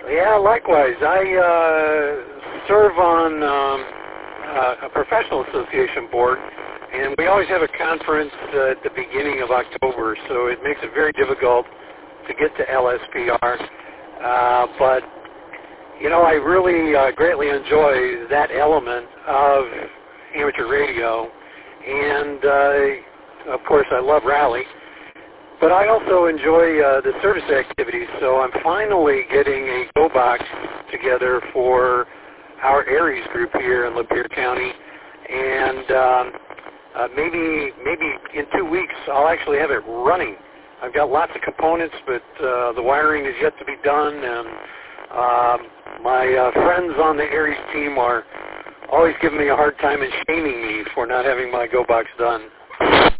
Yeah, likewise. I serve on a professional association board, and we always have a conference at the beginning of October, so it makes it very difficult to get to LSPR. But, you know, I really greatly enjoy that element of amateur radio, and, of course, I love rally. But I also enjoy the service activities, so I'm finally getting a Go Box together for our Aries group here in Lapeer County, and maybe in 2 weeks I'll actually have it running. I've got lots of components, but the wiring is yet to be done, and my friends on the Aries team are always giving me a hard time and shaming me for not having my Go Box done.